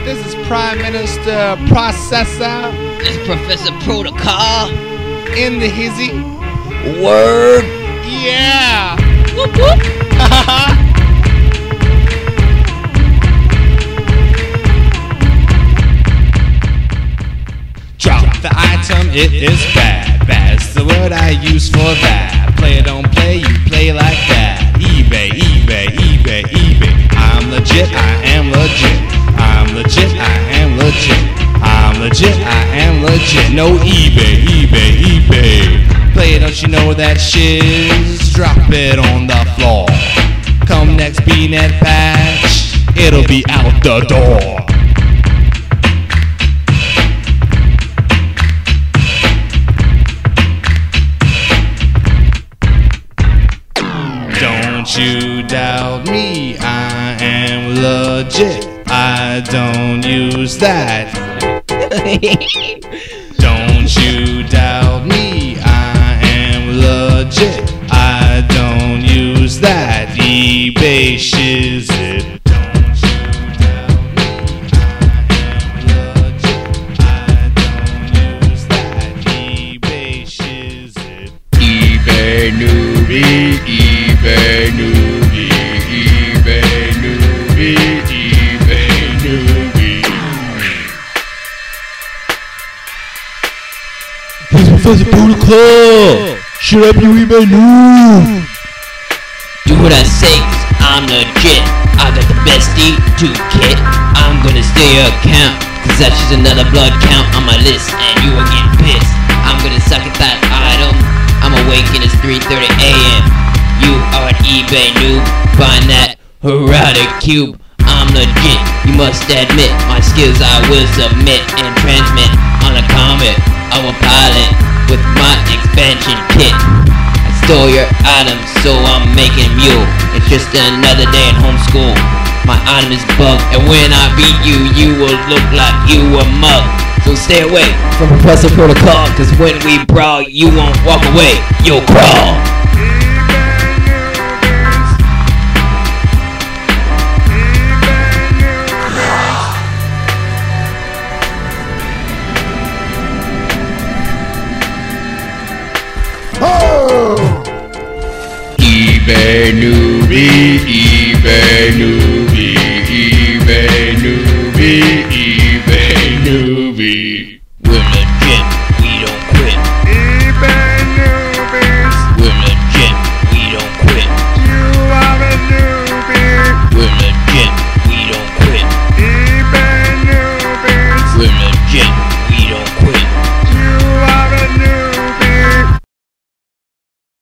This is Prime Minister Processor. This Professor Protocol. In the hizzy. Word. Yeah. Whoop whoop. Drop the item, it is bad. Bad's the word I use for that. Play or don't play, you play like that. eBay, eBay, eBay, eBay. I'm legit, I am legit. I'm legit, I am legit. I'm legit, I am legit. No eBay, eBay, eBay. Play it, don't you know that shiz? Drop it on the floor. Come next B-net patch, it'll be out the door. Don't you doubt me, I am legit. I don't use that. Don't you doubt me, I am legit. I don't use that. eBay shiz it. Don't you doubt me, I am legit. I don't use that. eBay shiz it. eBay newbie, eBay newbie, eBay newbie, eBay newbie. Professor Protocol, should I be eBay noob? Do what I say, 'cause I'm legit. I got the best D2 kit. I'm gonna steal your account, 'cause that's just another blood count on my list, and you will get pissed. I'm gonna suck at that item. I'm awake and it's 3:30 a.m. You are an eBay noob, buying that erotic cube. I'm legit, you must admit. My skills I will submit and transmit on a comet of a pilot with my expansion kit. I stole your items, so I'm making mule. It's just another day in homeschool. My item is bugged, and when I beat you, you will look like you were mugged. So stay away from Professor Protocol, 'cause when we brawl, you won't walk away, you'll crawl. eBay newbie, eBay newbie, eBay newbie.